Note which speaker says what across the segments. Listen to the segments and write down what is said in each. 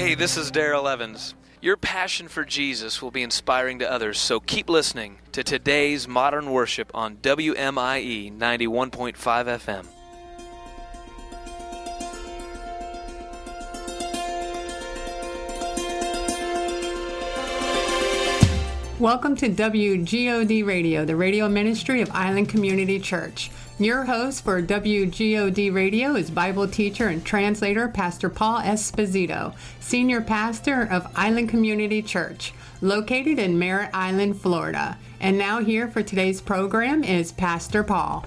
Speaker 1: Hey, this is Daryl Evans. Your passion for Jesus will be inspiring to others, so keep listening to today's Modern Worship on WMIE 91.5 FM.
Speaker 2: Welcome to WGOD Radio, the radio ministry of Island Community Church. Your host for WGOD Radio is Bible teacher and translator Pastor Paul Esposito, senior pastor of Island Community Church, located in Merritt Island, Florida. And now here for today's program is Pastor Paul.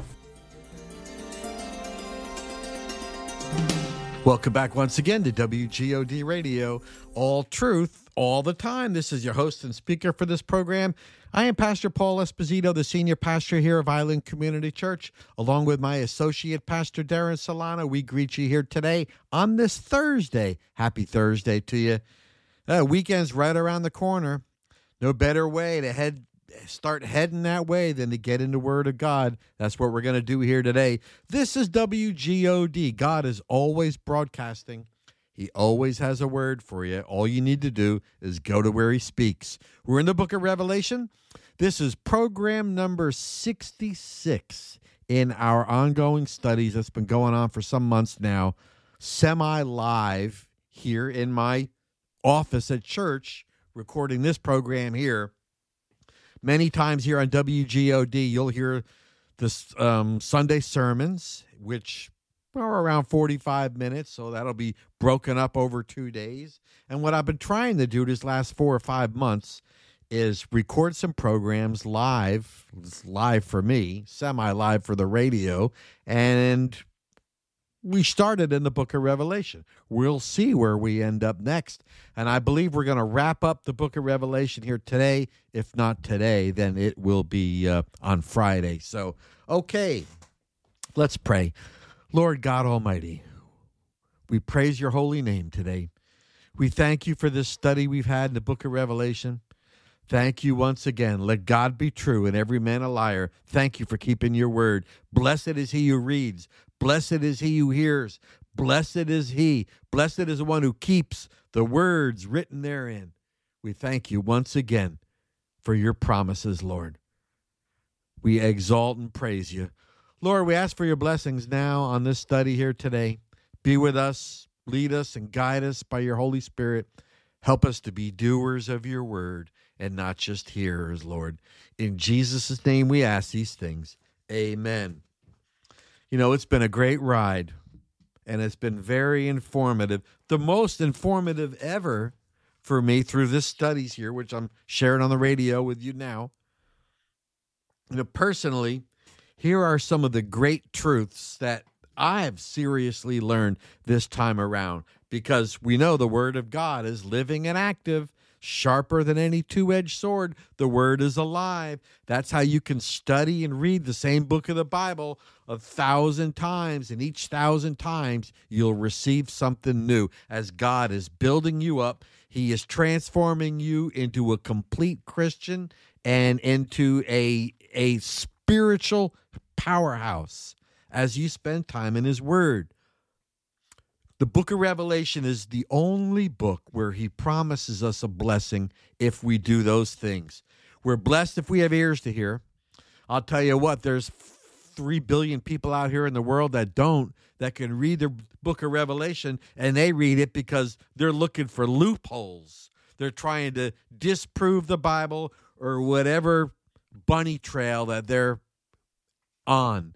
Speaker 3: Welcome back once again to WGOD Radio, all truth, all the time. This is your host and speaker for this program. I am Pastor Paul Esposito, the senior pastor here of Island Community Church, along with my associate pastor, Darren Solano. We greet you here today on this Thursday. Happy Thursday to you. Weekend's right around the corner. No better way to start heading that way than to get in the Word of God. That's what we're going to do here today. This is WGOD. God is always broadcasting. He always has a word for you. All you need to do is go to where he speaks. We're in the book of Revelation. This is program number 66 in our ongoing studies that's been going on for some months now, semi-live here in my office at church, recording this program here. Many times here on WGOD, you'll hear the Sunday sermons, which are around 45 minutes, so that'll be broken up over 2 days. And what I've been trying to do this last 4 or 5 months is record some programs live. It's live for me, semi-live for the radio, and we started in the book of Revelation. We'll see where we end up next. And I believe we're going to wrap up the book of Revelation here today. If not today, then it will be on Friday. So, okay, let's pray. Lord God Almighty, we praise your holy name today. We thank you for this study we've had in the book of Revelation. Thank you once again. Let God be true and every man a liar. Thank you for keeping your word. Blessed is he who reads. Blessed is he who hears. Blessed is he. Blessed is the one who keeps the words written therein. We thank you once again for your promises, Lord. We exalt and praise you. Lord, we ask for your blessings now on this study here today. Be with us, lead us, and guide us by your Holy Spirit. Help us to be doers of your word and not just hearers, Lord. In Jesus' name we ask these things. Amen. You know, it's been a great ride, and it's been very informative. The most informative ever for me through this studies here, which I'm sharing on the radio with you now. You know, personally, here are some of the great truths that I have seriously learned this time around, because we know the Word of God is living and active, sharper than any two-edged sword. The Word is alive. That's how you can study and read the same book of the Bible 1,000 times, and each 1,000 times you'll receive something new. As God is building you up, he is transforming you into a complete Christian and into a spiritual powerhouse as you spend time in his word. The book of Revelation is the only book where he promises us a blessing if we do those things. We're blessed if we have ears to hear. I'll tell you what, there's 3 billion people out here in the world that can read the book of Revelation, and they read it because they're looking for loopholes. They're trying to disprove the Bible or whatever bunny trail that they're on.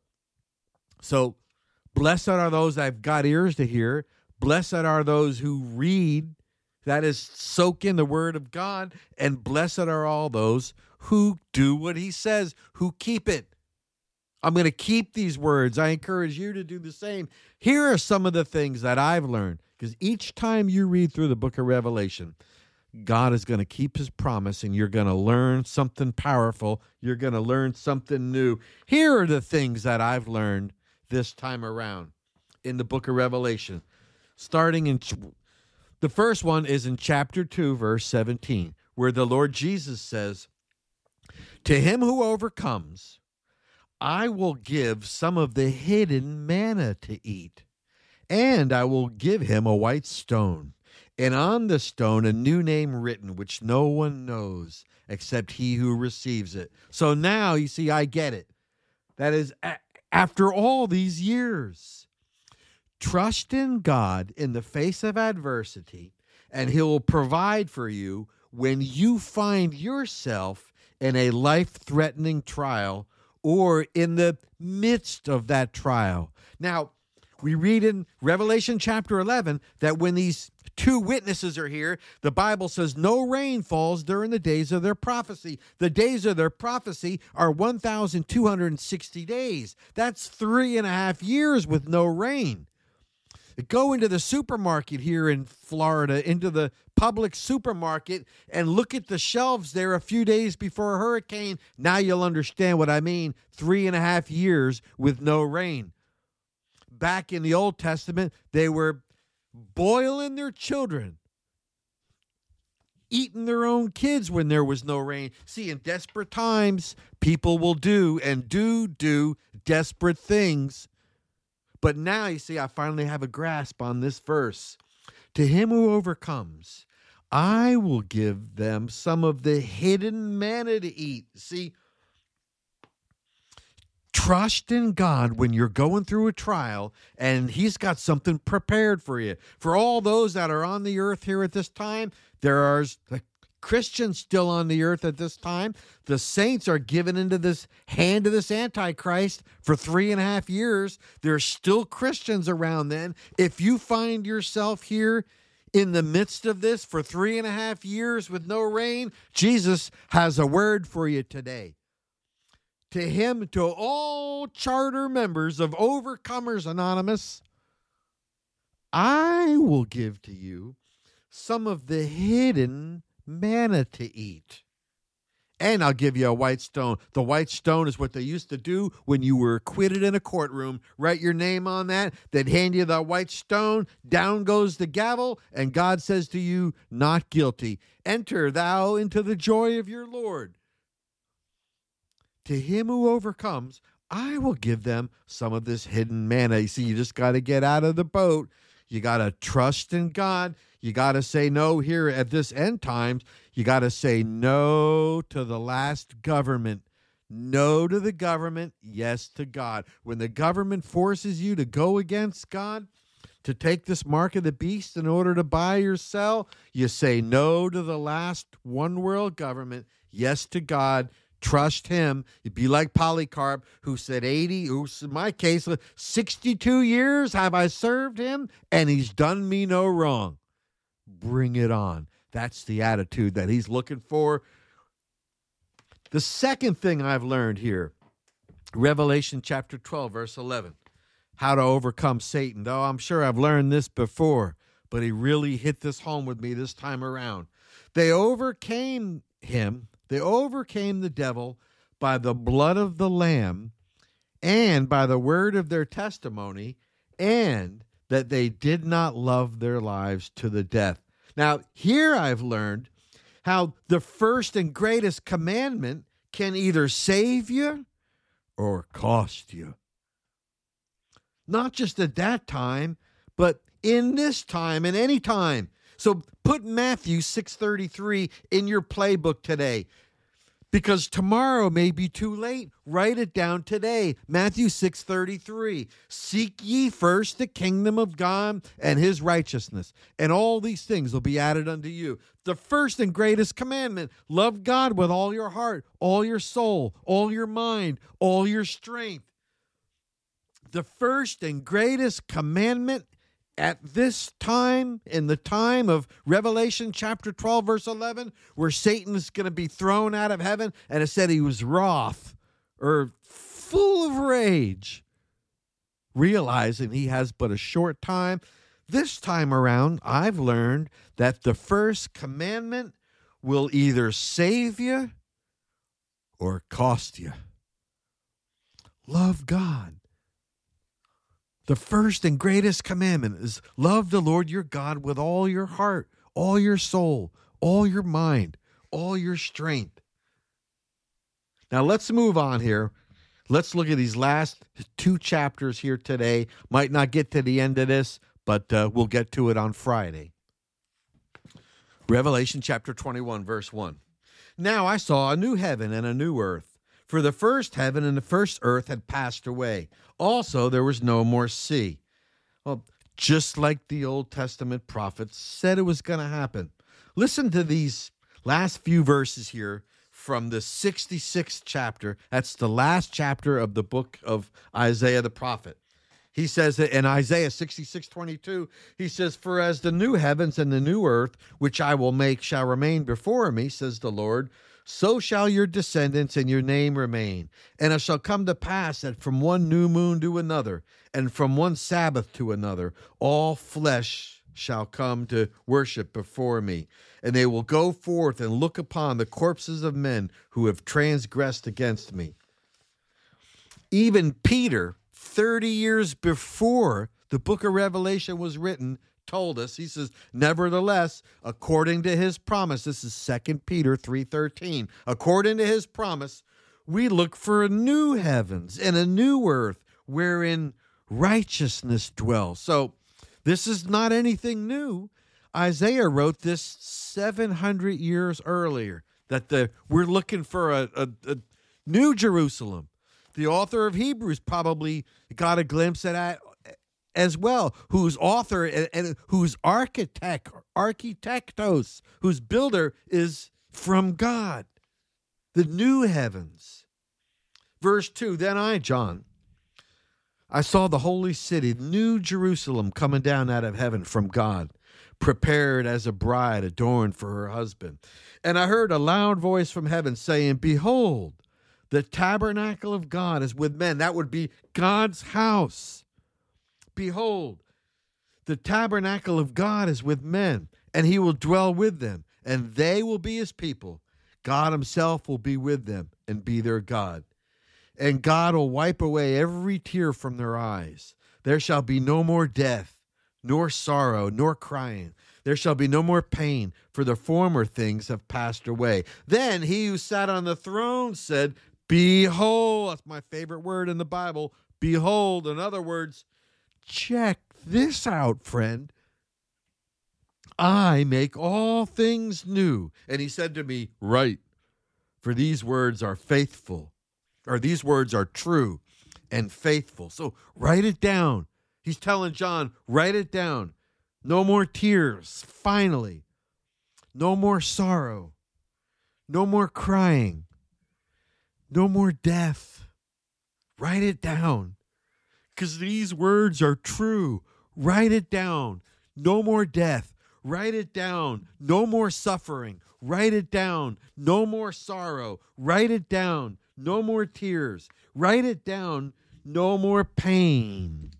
Speaker 3: So blessed are those that have got ears to hear. Blessed are those who read, that is, soak in the word of God. And blessed are all those who do what he says, who keep it. I'm going to keep these words. I encourage you to do the same. Here are some of the things that I've learned, because each time you read through the book of Revelation, God is going to keep his promise, and you're going to learn something powerful. You're going to learn something new. Here are the things that I've learned this time around in the book of Revelation. Starting in, the first one is in chapter 2, verse 17, where the Lord Jesus says, "To him who overcomes, I will give some of the hidden manna to eat, and I will give him a white stone. and on the stone a new name written, which no one knows except he who receives it. So now, you see, I get it. That is, after all these years, trust in God in the face of adversity, and he will provide for you when you find yourself in a life-threatening trial or in the midst of that trial. Now, we read in Revelation chapter 11 that when these two witnesses are here, the Bible says no rain falls during the days of their prophecy. The days of their prophecy are 1,260 days. That's 3.5 years with no rain. Go into the supermarket here in Florida, into the public supermarket, and look at the shelves there a few days before a hurricane. Now you'll understand what I mean. 3.5 years with no rain. Back in the Old Testament, they were boiling their children, eating their own kids when there was no rain. See, in desperate times, people will do desperate things. But now, you see, I finally have a grasp on this verse. To him who overcomes, I will give them some of the hidden manna to eat. See, trust in God when you're going through a trial, and he's got something prepared for you. For all those that are on the earth here at this time, there are Christians still on the earth at this time. The saints are given into this hand of this Antichrist for 3.5 years. There's still Christians around then. If you find yourself here in the midst of this for 3.5 years with no rain, Jesus has a word for you today. To him, to all charter members of Overcomers Anonymous, I will give to you some of the hidden manna to eat. And I'll give you a white stone. The white stone is what they used to do when you were acquitted in a courtroom. Write your name on that. They'd hand you the white stone. Down goes the gavel. And God says to you, not guilty. Enter thou into the joy of your Lord. To him who overcomes, I will give them some of this hidden manna. You see, you just got to get out of the boat. You got to trust in God. You got to say no here at this end times. You got to say no to the last government. No to the government, yes to God. When the government forces you to go against God, to take this mark of the beast in order to buy or sell, you say no to the last one world government, yes to God. Trust him. You'd be like Polycarp, who said 80, in my case, 62 years have I served him, and he's done me no wrong. Bring it on. That's the attitude that he's looking for. The second thing I've learned here, Revelation chapter 12, verse 11, how to overcome Satan. Though I'm sure I've learned this before, but he really hit this home with me this time around. They overcame him. They overcame the devil by the blood of the Lamb and by the word of their testimony, and that they did not love their lives to the death. Now, here I've learned how the first and greatest commandment can either save you or cost you. Not just at that time, but in this time and any time. So put Matthew 6:33 in your playbook today, because tomorrow may be too late. Write it down today. Matthew 6:33. Seek ye first the kingdom of God and his righteousness, and all these things will be added unto you. The first and greatest commandment, love God with all your heart, all your soul, all your mind, all your strength. The first and greatest commandment at this time, in the time of Revelation chapter 12, verse 11, where Satan is going to be thrown out of heaven, and it said he was wroth, or full of rage, realizing he has but a short time. This time around, I've learned that the first commandment will either save you or cost you. Love God. The first and greatest commandment is love the Lord your God with all your heart, all your soul, all your mind, all your strength. Now let's move on here. Let's look at these last two chapters here today. Might not get to the end of this, but we'll get to it on Friday. Revelation chapter 21, verse 1. Now I saw a new heaven and a new earth, for the first heaven and the first earth had passed away. Also, there was no more sea. Well, just like the Old Testament prophets said it was going to happen. Listen to these last few verses here from the 66th chapter. That's the last chapter of the book of Isaiah the prophet. He says that in Isaiah 66:22, he says, "For as the new heavens and the new earth, which I will make, shall remain before me, says the Lord, so shall your descendants and your name remain. And it shall come to pass that from one new moon to another, and from one Sabbath to another, all flesh shall come to worship before me. And they will go forth and look upon the corpses of men who have transgressed against me." Even Peter, 30 years before the book of Revelation was written, told us, he says, "Nevertheless, according to his promise," this is 2 Peter 3:13, "according to his promise, we look for a new heavens and a new earth wherein righteousness dwells." So this is not anything new. Isaiah wrote this 700 years earlier, that we're looking for a new Jerusalem. The author of Hebrews probably got a glimpse at that as well, whose author and whose architectos, whose builder is from God, the new heavens. Verse 2, "Then I, John, I saw the holy city, New Jerusalem, coming down out of heaven from God, prepared as a bride adorned for her husband. And I heard a loud voice from heaven saying, Behold, the tabernacle of God is with men." That would be God's house. "Behold, the tabernacle of God is with men, and he will dwell with them, and they will be his people. God himself will be with them and be their God. And God will wipe away every tear from their eyes. There shall be no more death, nor sorrow, nor crying. There shall be no more pain, for the former things have passed away. Then he who sat on the throne said, Behold," that's my favorite word in the Bible, behold. In other words, check this out, friend. "I make all things new." And he said to me, "Write, for these words are faithful," or "these words are true and faithful." So write it down. He's telling John, write it down. No more tears, finally. No more sorrow. No more crying. No more death. Write it down, because these words are true. Write it down. No more death. Write it down. No more suffering. Write it down. No more sorrow. Write it down. No more tears. Write it down. No more pain.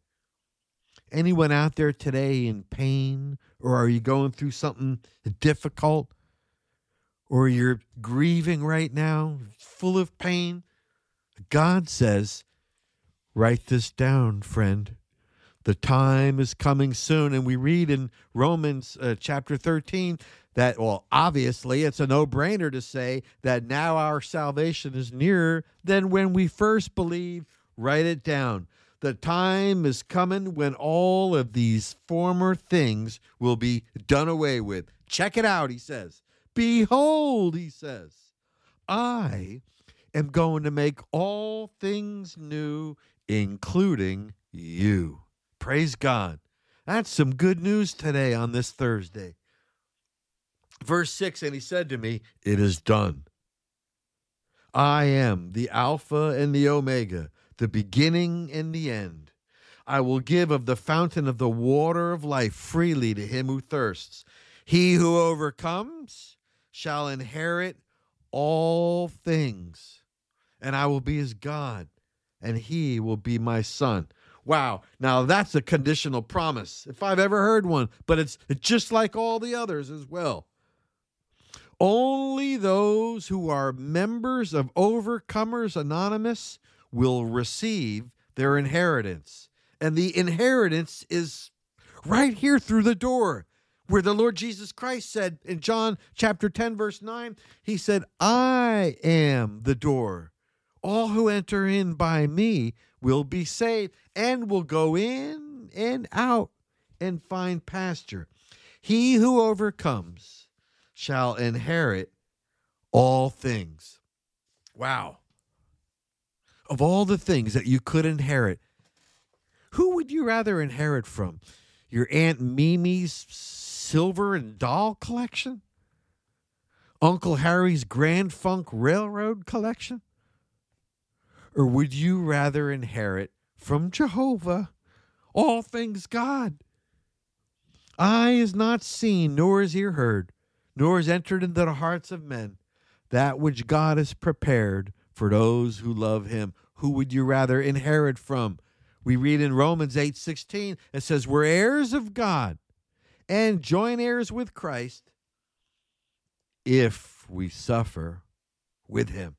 Speaker 3: Anyone out there today in pain? Or are you going through something difficult? Or you're grieving right now, full of pain? God says, write this down, friend. The time is coming soon. And we read in Romans chapter 13 that, well, obviously it's a no-brainer to say that now our salvation is nearer than when we first believed. Write it down. The time is coming when all of these former things will be done away with. Check it out, he says. Behold, he says, I am going to make all things new, including you. Praise God. That's some good news today on this Thursday. Verse 6, and he said to me, it is done. I am the Alpha and the Omega, the beginning and the end. I will give of the fountain of the water of life freely to him who thirsts. He who overcomes shall inherit all things, and I will be his God, and he will be my son. Wow, now that's a conditional promise, if I've ever heard one, but it's just like all the others as well. Only those who are members of Overcomers Anonymous will receive their inheritance. And the inheritance is right here through the door, where the Lord Jesus Christ said in John chapter 10, verse 9, he said, I am the door. All who enter in by me will be saved and will go in and out and find pasture. He who overcomes shall inherit all things. Wow. Of all the things that you could inherit, who would you rather inherit from? Your Aunt Mimi's silver and doll collection? Uncle Harry's Grand Funk Railroad collection? Or would you rather inherit from Jehovah all things God? Eye is not seen, nor is ear heard, nor is entered into the hearts of men that which God has prepared for those who love him. Who would you rather inherit from? We read in Romans 8:16, it says, we're heirs of God and joint heirs with Christ if we suffer with him.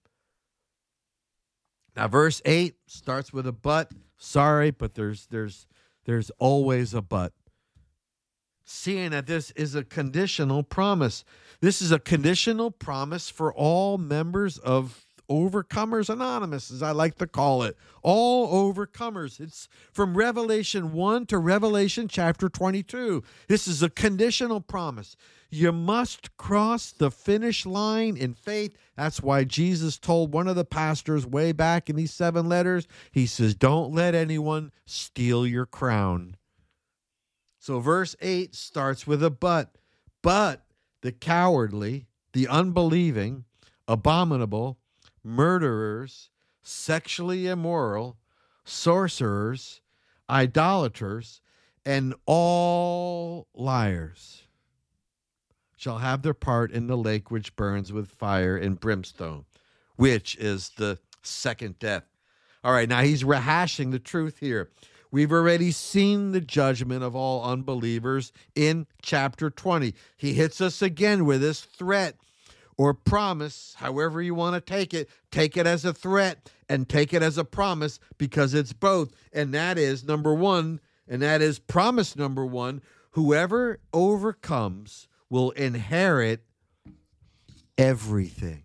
Speaker 3: Now, verse 8 starts with a but. Sorry, but there's always a but. Seeing that this is a conditional promise. This is a conditional promise for all members of Overcomers Anonymous, as I like to call it. All overcomers. It's from Revelation 1 to Revelation chapter 22. This is a conditional promise. You must cross the finish line in faith. That's why Jesus told one of the pastors way back in these 7 letters, he says, don't let anyone steal your crown. So verse 8 starts with a but. But the cowardly, the unbelieving, abominable, murderers, sexually immoral, sorcerers, idolaters, and all liars shall have their part in the lake which burns with fire and brimstone, which is the second death. All right, now he's rehashing the truth here. We've already seen the judgment of all unbelievers in chapter 20. He hits us again with this threat or promise, however you want to take it as a threat and take it as a promise, because it's both. And that is number one, and that is promise number one, whoever overcomes will inherit everything.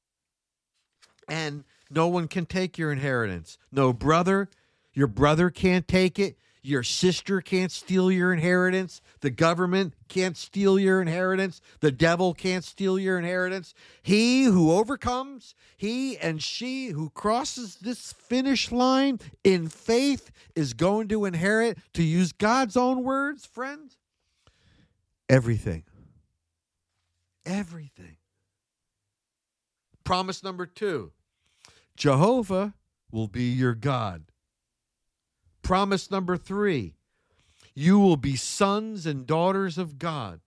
Speaker 3: And no one can take your inheritance. No brother, your brother can't take it. Your sister can't steal your inheritance. The government can't steal your inheritance. The devil can't steal your inheritance. He who overcomes, he and she who crosses this finish line in faith is going to inherit, to use God's own words, friends, everything. Everything. Promise number 2, Jehovah will be your God. Promise number 3, you will be sons and daughters of God.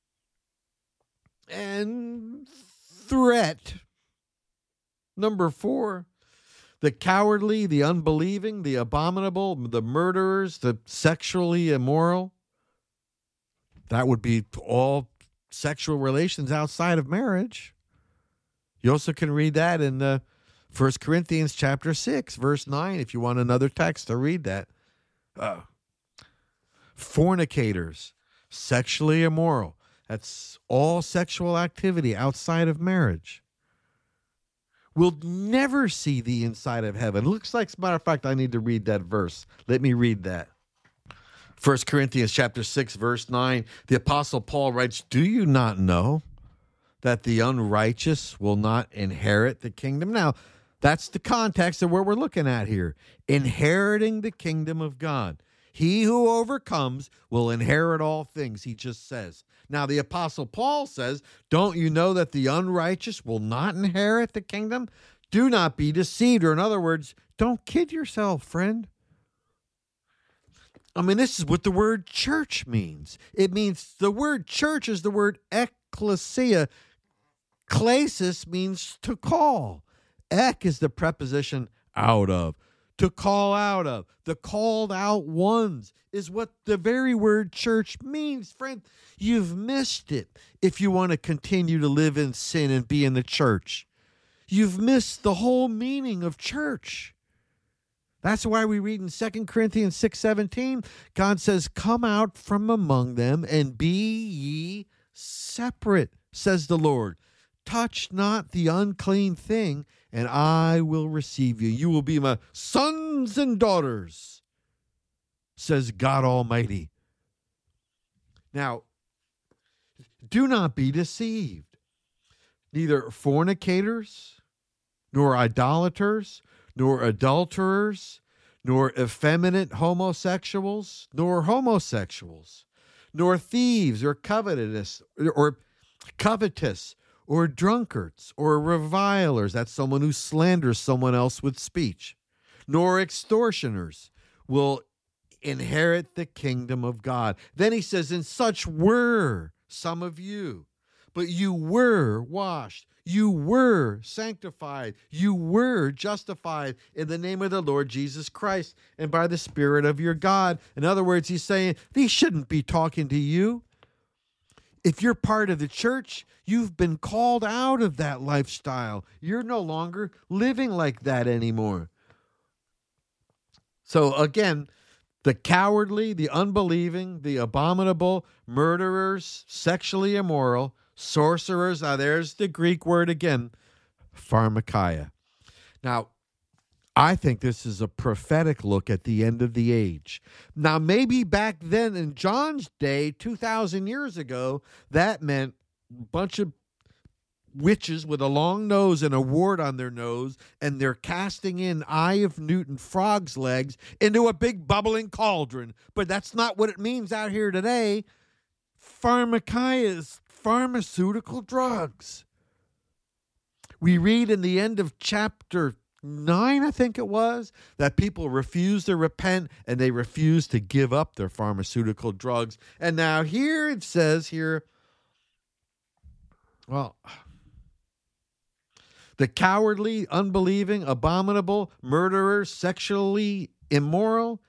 Speaker 3: And threat number 4, the cowardly, the unbelieving, the abominable, the murderers, the sexually immoral. That would be all sexual relations outside of marriage. You also can read that in 1 Corinthians chapter 6, verse 9, if you want another text to read that. Fornicators, sexually immoral. That's all sexual activity outside of marriage. We'll never see the inside of heaven. Looks like, as a matter of fact, I need to read that verse. Let me read that. 1 Corinthians chapter 6, verse 9, the Apostle Paul writes, do you not know that the unrighteous will not inherit the kingdom? Now, that's the context of what we're looking at here. Inheriting the kingdom of God. He who overcomes will inherit all things, he just says. Now, the Apostle Paul says, don't you know that the unrighteous will not inherit the kingdom? Do not be deceived. Or in other words, don't kid yourself, friend. I mean, this is what the word church means. It means, the word church is the word ecclesia. Klesis means to call. Ek is the preposition out of, to call out of. The called out ones is what the very word church means. Friend, you've missed it if you want to continue to live in sin and be in the church. You've missed the whole meaning of church. That's why we read in 2 Corinthians 6:17, God says, come out from among them and be ye separate, says the Lord. Touch not the unclean thing, and I will receive you. You will be my sons and daughters, says God Almighty. Now, Do not be deceived. Neither fornicators, nor idolaters, nor adulterers, nor effeminate homosexuals, nor thieves, or covetous, or drunkards, or revilers. That's someone who slanders someone else with speech. Nor extortioners will inherit the kingdom of God. Then he says, and such were some of you, but you were washed, you were sanctified, you were justified in the name of the Lord Jesus Christ and by the Spirit of your God. In other words, he's saying, these shouldn't be talking to you. If you're part of the church, you've been called out of that lifestyle. You're no longer living like that anymore. So again, the cowardly, the unbelieving, the abominable, murderers, sexually immoral, sorcerers. Now there's the Greek word again, pharmakia. Now, I think this is a prophetic look at the end of the age. Now, maybe back then in John's day, 2,000 years ago, that meant a bunch of witches with a long nose and a wart on their nose, and they're casting in Eye of Newton frogs' legs into a big bubbling cauldron. But that's not what it means out here today. Pharmakia is pharmaceutical drugs. We read in the end of chapter 9, I think it was, that people refuse to repent and they refuse to give up their pharmaceutical drugs. And now here it says here, well, the cowardly, unbelieving, abominable, murderers, sexually immoral,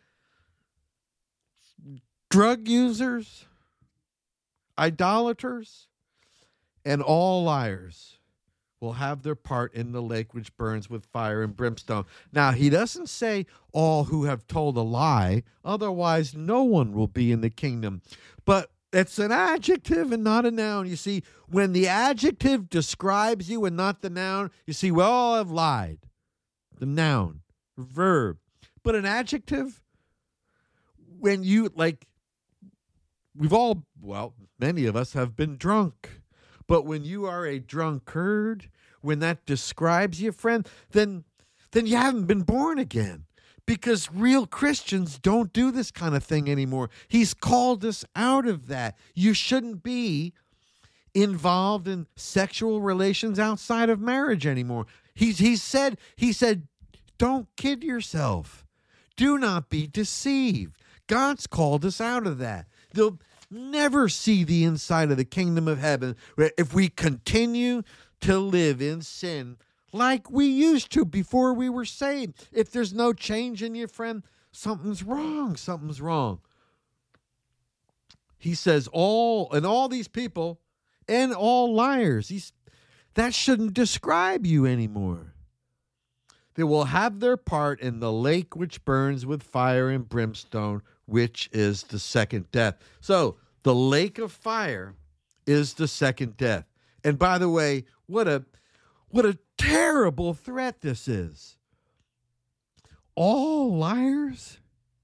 Speaker 3: drug users, idolaters, and all liars will have their part in the lake which burns with fire and brimstone. Now, he doesn't say all who have told a lie, otherwise no one will be in the kingdom. But it's an adjective and not a noun. You see, when the adjective describes you and not the noun, you see, we all have lied. The noun, verb. But an adjective, when you, like, many of us have been drunk. But when you are a drunkard, when that describes you, friend, then you haven't been born again. Because real Christians don't do this kind of thing anymore. He's called us out of that. You shouldn't be involved in sexual relations outside of marriage anymore. He said, don't kid yourself. Do not be deceived. God's called us out of that. They'll never see the inside of the kingdom of heaven if we continue to live in sin like we used to before we were saved. If there's no change in you, friend, something's wrong. Something's wrong. He says all these people and all liars. That shouldn't describe you anymore. They will have their part in the lake which burns with fire and brimstone, which is the second death. So the lake of fire is the second death. And by the way, what a terrible threat this is. All liars?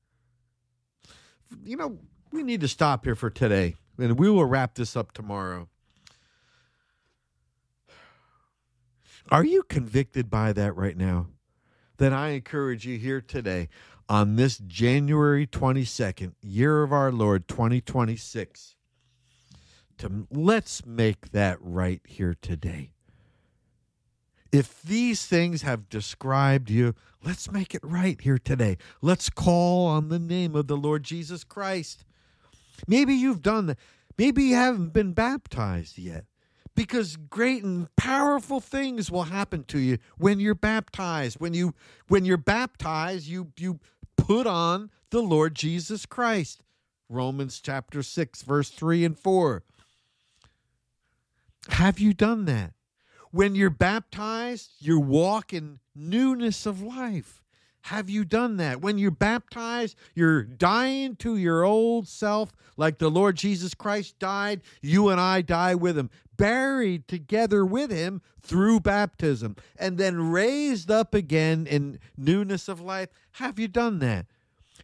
Speaker 3: You know, we need to stop here for today, and we will wrap this up tomorrow. Are you convicted by that right now? Then I encourage you here today on this January 22nd, year of our Lord 2026, let's make that right here today. If these things have described you, let's make it right here today. Let's call on the name of the Lord Jesus Christ. Maybe you've done that. Maybe you haven't been baptized yet, because great and powerful things will happen to you when you're baptized. When you're baptized, you put on the Lord Jesus Christ. Romans chapter 6, verse 3 and 4. Have you done that? When you're baptized, you walk in newness of life. Have you done that? When you're baptized, you're dying to your old self like the Lord Jesus Christ died. You and I die with him, buried together with him through baptism, and then raised up again in newness of life. Have you done that?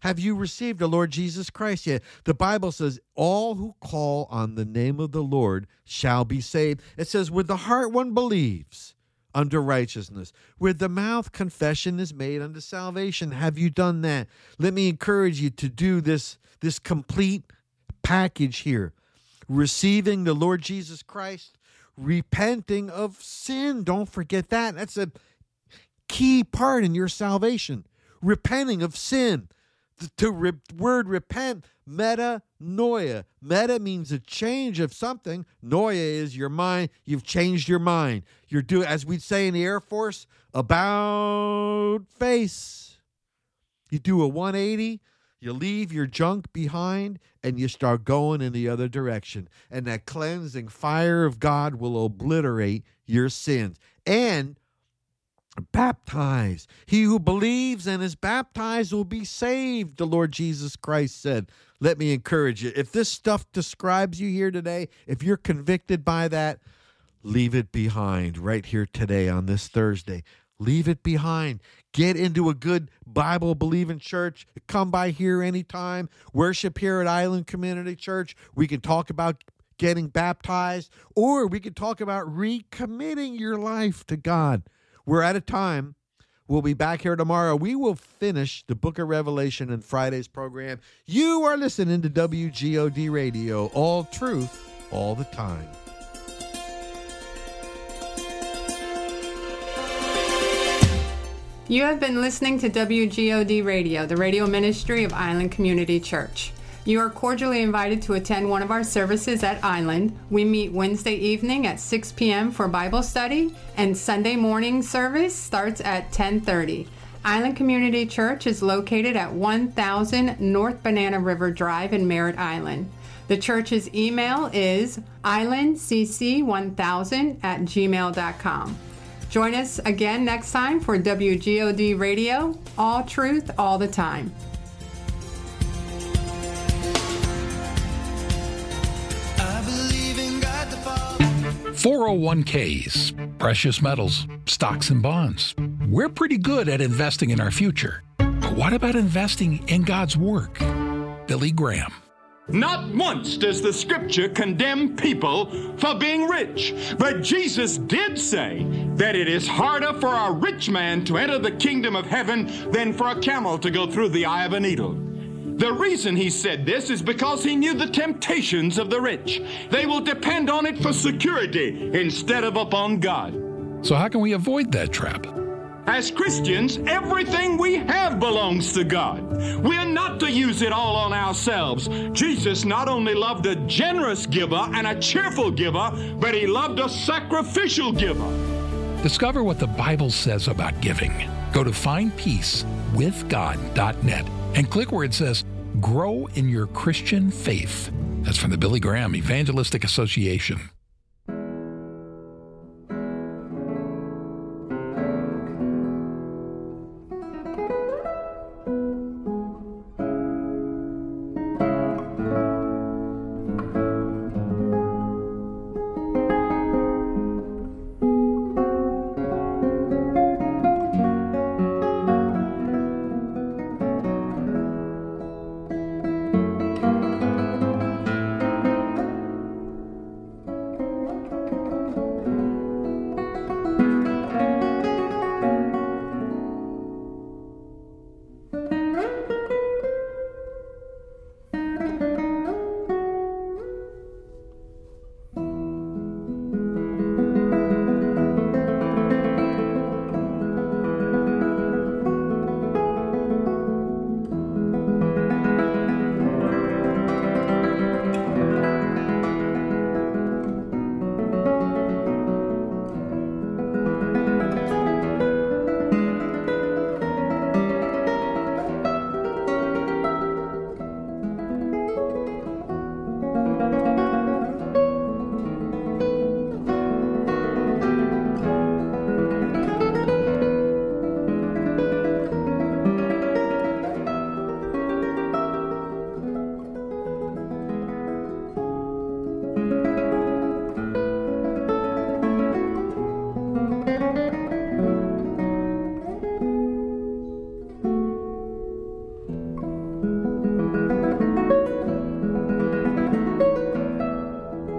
Speaker 3: Have you received the Lord Jesus Christ yet? The Bible says, all who call on the name of the Lord shall be saved. It says, with the heart one believes unto righteousness. With the mouth confession is made unto salvation. Have you done that? Let me encourage you to do this complete package here. Receiving the Lord Jesus Christ, repenting of sin. Don't forget that. That's a key part in your salvation. Repenting of sin. The word repent, metanoia. Meta means a change of something. Noia is your mind. You've changed your mind. You're doing, as we'd say in the Air Force, about face. You do a 180. You leave your junk behind and you start going in the other direction. And that cleansing fire of God will obliterate your sins. And baptize. He who believes and is baptized will be saved, the Lord Jesus Christ said. Let me encourage you. If this stuff describes you here today, if you're convicted by that, leave it behind right here today on this Thursday. Leave it behind. Get into a good Bible-believing church. Come by here anytime. Worship here at Island Community Church. We can talk about getting baptized, or we can talk about recommitting your life to God. We're out of time. We'll be back here tomorrow. We will finish the book of Revelation in Friday's program. You are listening to WGOD Radio, all truth, all the time.
Speaker 2: You have been listening to WGOD Radio, the radio ministry of Island Community Church. You are cordially invited to attend one of our services at Island. We meet Wednesday evening at 6 p.m. for Bible study, and Sunday morning service starts at 10:30. Island Community Church is located at 1000 North Banana River Drive in Merritt Island. The church's email is islandcc1000@gmail.com. Join us again next time for WGOD Radio, all truth, all the time.
Speaker 4: 401ks, precious metals, stocks and bonds. We're pretty good at investing in our future. But what about investing in God's work? Billy Graham.
Speaker 5: Not once does the scripture condemn people for being rich. But Jesus did say that it is harder for a rich man to enter the kingdom of heaven than for a camel to go through the eye of a needle. The reason he said this is because he knew the temptations of the rich. They will depend on it for security instead of upon God.
Speaker 4: So how can we avoid that trap?
Speaker 5: As Christians, everything we have belongs to God. We are not to use it all on ourselves. Jesus not only loved a generous giver and a cheerful giver, but he loved a sacrificial giver.
Speaker 4: Discover what the Bible says about giving. Go to findpeacewithgod.net and click where it says, Grow in Your Christian Faith. That's from the Billy Graham Evangelistic Association.